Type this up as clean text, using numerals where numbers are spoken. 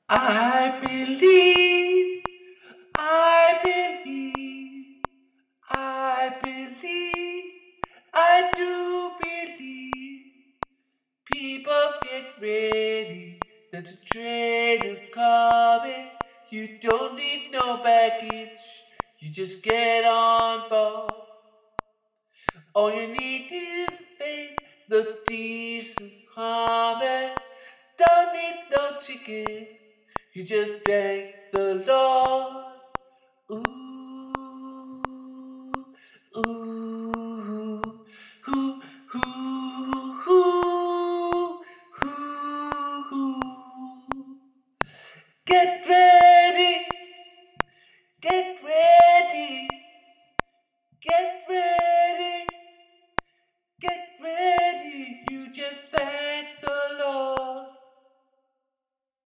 I believe, I believe, I believe, I do believe. People get ready, there's a train coming. You don't need no baggage, you just get on board. All you need is faith, the diesel's humming. Don't need no ticket, you just thank the Lord. Ooh, ooh, ooh, ooh, ooh, ooh. Get ready.